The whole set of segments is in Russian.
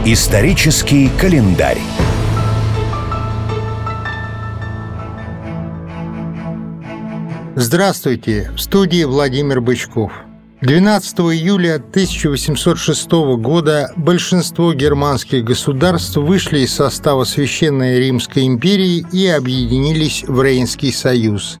Исторический календарь. Здравствуйте! В студии Владимир Бычков. 12 июля 1806 года большинство германских государств вышли из состава Священной Римской империи и объединились в Рейнский союз.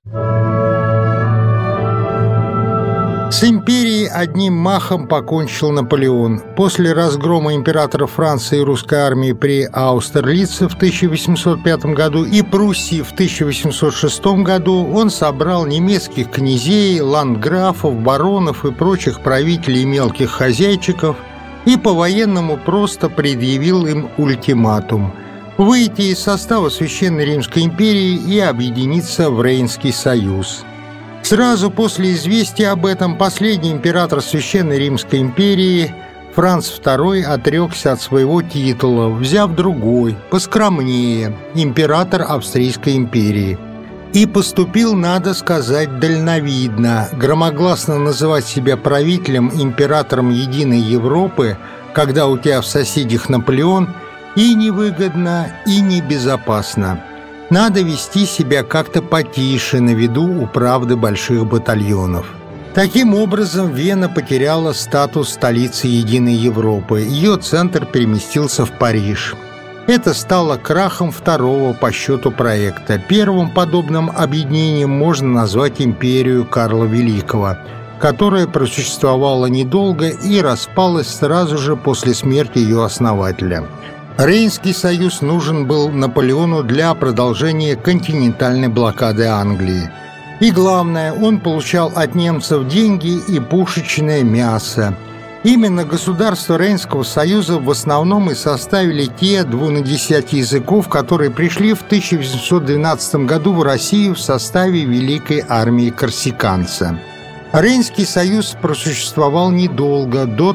С империей одним махом покончил Наполеон. После разгрома императора Франции и русской армии при Аустерлице в 1805 году и Пруссии в 1806 году он собрал немецких князей, ландграфов, баронов и прочих правителей мелких хозяйчиков и по-военному просто предъявил им ультиматум – выйти из состава Священной Римской империи и объединиться в Рейнский союз. Сразу после известия об этом последний император Священной Римской империи Франц II отрекся от своего титула, взяв другой, поскромнее, император Австрийской империи. И поступил, надо сказать, дальновидно. Громогласно называть себя правителем, императором единой Европы, когда у тебя в соседях Наполеон, и невыгодно, и небезопасно. Надо вести себя как-то потише на виду у правды больших батальонов. Таким образом, Вена потеряла статус столицы единой Европы. Ее центр переместился в Париж. Это стало крахом второго по счету проекта. Первым подобным объединением можно назвать империю Карла Великого, которая просуществовала недолго и распалась сразу же после смерти ее основателя. Рейнский союз нужен был Наполеону для продолжения континентальной блокады Англии. И главное, он получал от немцев деньги и пушечное мясо. Именно государства Рейнского союза в основном и составили те 2/10 языков, которые пришли в 1812 году в Россию в составе Великой армии корсиканца. Рейнский союз просуществовал недолго, до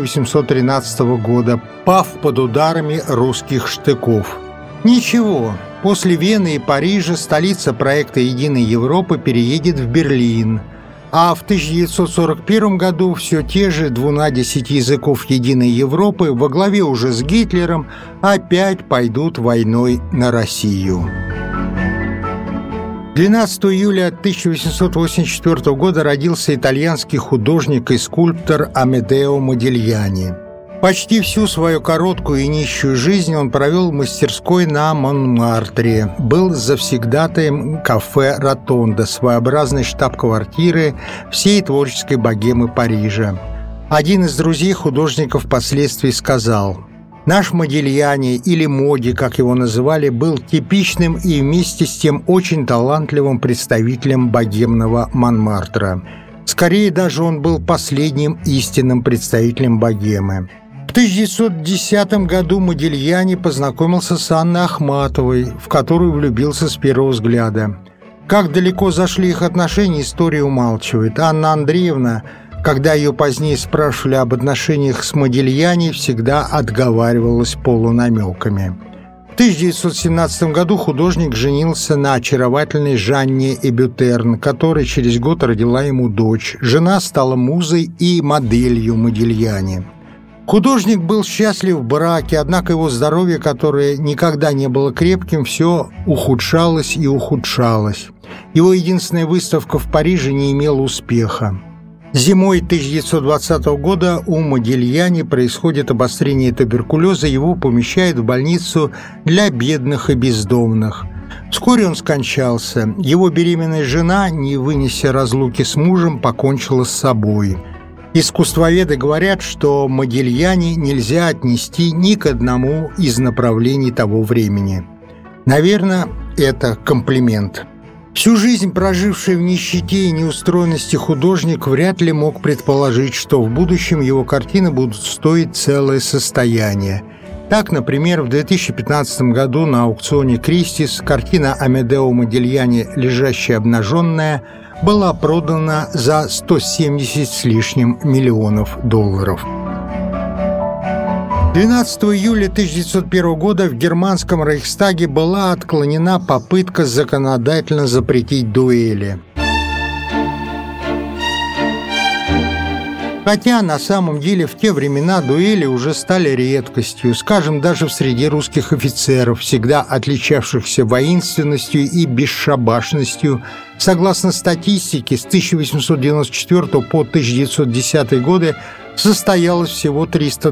1813 года, пав под ударами русских штыков. Ничего, после Вены и Парижа столица проекта «Единой Европы» переедет в Берлин, а в 1941 году все те же 2/10 языков «Единой Европы» во главе уже с Гитлером опять пойдут войной на Россию. 12 июля 1884 года родился итальянский художник и скульптор Амедео Модильяни. Почти всю свою короткую и нищую жизнь он провел в мастерской на Монмартре, был завсегдатаем кафе «Ротонда», своеобразной штаб-квартиры всей творческой богемы Парижа. Один из друзей художника впоследствии сказал: «Наш Модильяни, или Моди, как его называли, был типичным и вместе с тем очень талантливым представителем богемного Монмартра. Скорее даже он был последним истинным представителем богемы». В 1910 году Модильяни познакомился с Анной Ахматовой, в которую влюбился с первого взгляда. Как далеко зашли их отношения, история умалчивает. Анна Андреевна, когда ее позднее спрашивали об отношениях с Модильяни, всегда отговаривалась полунамеками. В 1917 году художник женился на очаровательной Жанне Эбютерн, которая через год родила ему дочь. Жена стала музой и моделью Модильяни. Художник был счастлив в браке, однако его здоровье, которое никогда не было крепким, все ухудшалось и ухудшалось. Его единственная выставка в Париже не имела успеха. Зимой 1920 года у Модильяни происходит обострение туберкулеза, его помещают в больницу для бедных и бездомных. Вскоре он скончался. Его беременная жена, не вынеся разлуки с мужем, покончила с собой. Искусствоведы говорят, что Модильяни нельзя отнести ни к одному из направлений того времени. Наверное, это комплимент. Всю жизнь проживший в нищете и неустроенности художник вряд ли мог предположить, что в будущем его картины будут стоить целое состояние. Так, например, в 2015 году на аукционе «Кристис» картина Амедео Модильяни «Лежащая обнаженная» была продана за 170 с лишним миллионов долларов. 12 июля 1901 года в германском Рейхстаге была отклонена попытка законодательно запретить дуэли. Хотя на самом деле в те времена дуэли уже стали редкостью, скажем, даже в среде русских офицеров, всегда отличавшихся воинственностью и бесшабашностью. Согласно статистике, с 1894 по 1910 годы состоялось всего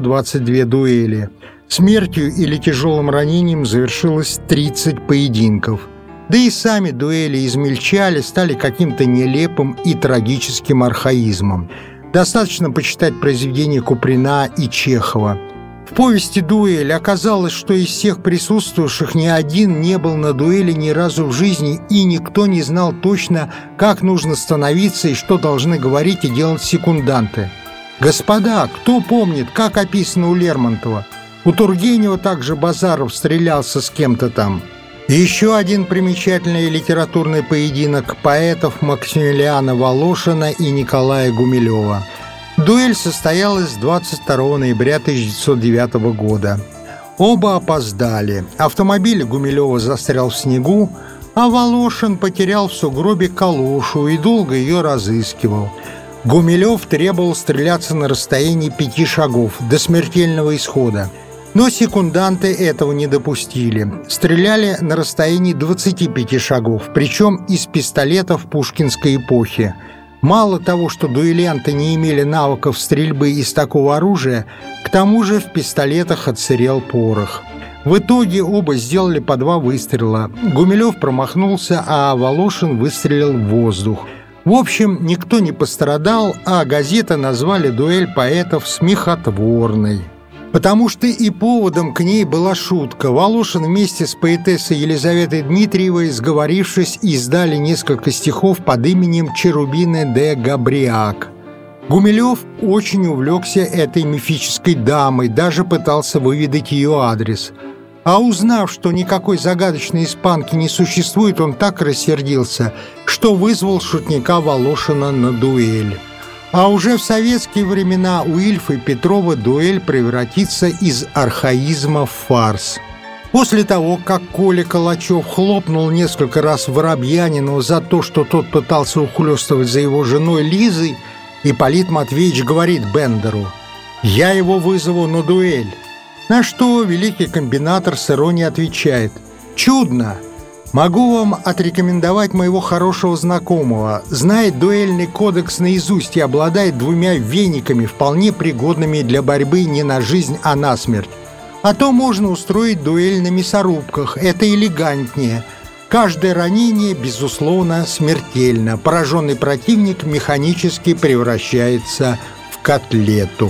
322 дуэли. Смертью или тяжелым ранением завершилось 30 поединков. Да и сами дуэли измельчали, стали каким-то нелепым и трагическим архаизмом. Достаточно почитать произведения Куприна и Чехова. В повести «Дуэль» оказалось, что из всех присутствующих ни один не был на дуэли ни разу в жизни, и никто не знал точно, как нужно становиться и что должны говорить и делать секунданты. Господа, кто помнит, как описано у Лермонтова? У Тургенева также Базаров стрелялся с кем-то там. Еще один примечательный литературный поединок поэтов Максимилиана Волошина и Николая Гумилева. Дуэль состоялась 22 ноября 1909 года. Оба опоздали. Автомобиль Гумилева застрял в снегу, а Волошин потерял в сугробе калошу и долго ее разыскивал. Гумилев требовал стреляться на расстоянии 5 шагов до смертельного исхода. Но секунданты этого не допустили. Стреляли на расстоянии 25 шагов, причем из пистолетов пушкинской эпохи. Мало того, что дуэлянты не имели навыков стрельбы из такого оружия, к тому же в пистолетах отсырел порох. В итоге оба сделали по 2 выстрела. Гумилев промахнулся, а Волошин выстрелил в воздух. В общем, никто не пострадал, а газеты назвали дуэль поэтов смехотворной. Потому что и поводом к ней была шутка. Волошин вместе с поэтессой Елизаветой Дмитриевой, сговорившись, издали несколько стихов под именем Черубины де Габриак. Гумилев очень увлекся этой мифической дамой, даже пытался выведать ее адрес. А узнав, что никакой загадочной испанки не существует, он так рассердился, что вызвал шутника Волошина на дуэль. А уже в советские времена у Ильфа и Петрова дуэль превратится из архаизма в фарс. После того, как Коля Калачев хлопнул несколько раз Воробьянинова за то, что тот пытался ухлёстывать за его женой Лизой, Ипполит Матвеевич говорит Бендеру: «Я его вызову на дуэль». На что великий комбинатор с иронией отвечает: «Чудно! Могу вам отрекомендовать моего хорошего знакомого. Знает дуэльный кодекс наизусть и обладает 2 вениками, вполне пригодными для борьбы не на жизнь, а на смерть. А то можно устроить дуэль на мясорубках. Это элегантнее. Каждое ранение, безусловно, смертельно. Пораженный противник механически превращается в котлету».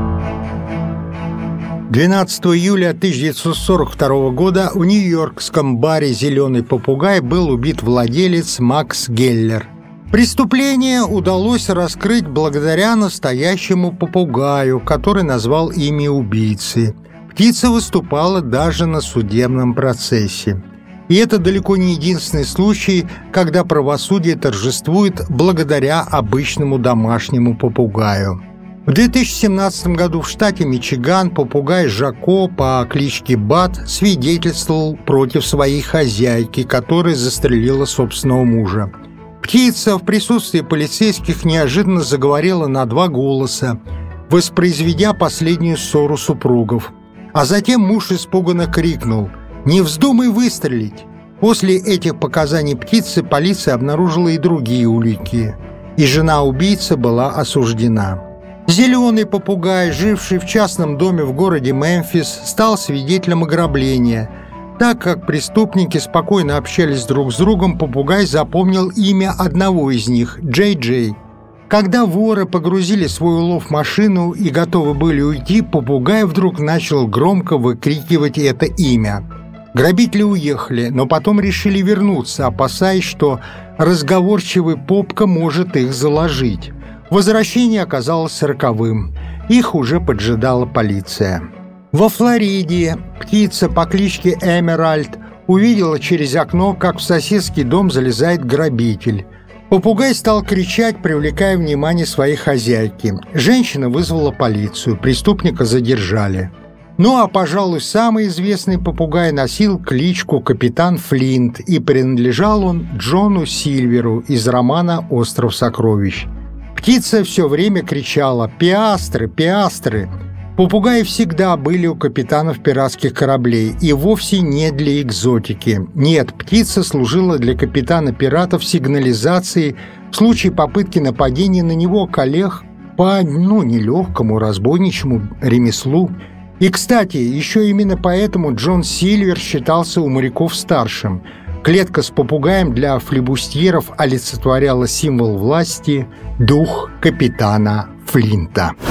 12 июля 1942 года в нью-йоркском баре «Зеленый попугай» был убит владелец Макс Геллер. Преступление удалось раскрыть благодаря настоящему попугаю, который назвал имя убийцы. Птица выступала даже на судебном процессе. И это далеко не единственный случай, когда правосудие торжествует благодаря обычному домашнему попугаю. В 2017 году в штате Мичиган попугай Жако по кличке Бат свидетельствовал против своей хозяйки, которая застрелила собственного мужа. Птица в присутствии полицейских неожиданно заговорила на 2 голоса, воспроизведя последнюю ссору супругов. А затем муж испуганно крикнул: «Не вздумай выстрелить!». После этих показаний птицы полиция обнаружила и другие улики, и жена убийцы была осуждена. Зеленый попугай, живший в частном доме в городе Мемфис, стал свидетелем ограбления. Так как преступники спокойно общались друг с другом, попугай запомнил имя одного из них – Джей-Джей. Когда воры погрузили свой улов в машину и готовы были уйти, попугай вдруг начал громко выкрикивать это имя. Грабители уехали, но потом решили вернуться, опасаясь, что разговорчивый попка может их заложить. Возвращение оказалось роковым. Их уже поджидала полиция. Во Флориде птица по кличке Эмеральд увидела через окно, как в соседский дом залезает грабитель. Попугай стал кричать, привлекая внимание своей хозяйки. Женщина вызвала полицию, преступника задержали. Ну а, пожалуй, самый известный попугай носил кличку Капитан Флинт, и принадлежал он Джону Сильверу из романа «Остров сокровищ». Птица все время кричала «Пиастры! Пиастры!». Попугаи всегда были у капитанов пиратских кораблей, и вовсе не для экзотики. Нет, птица служила для капитана пиратов сигнализацией в случае попытки нападения на него коллег по, нелегкому разбойничьему ремеслу. И, кстати, еще именно поэтому Джон Сильвер считался у моряков старшим. Клетка с попугаем для флибустьеров олицетворяла символ власти – дух капитана Флинта.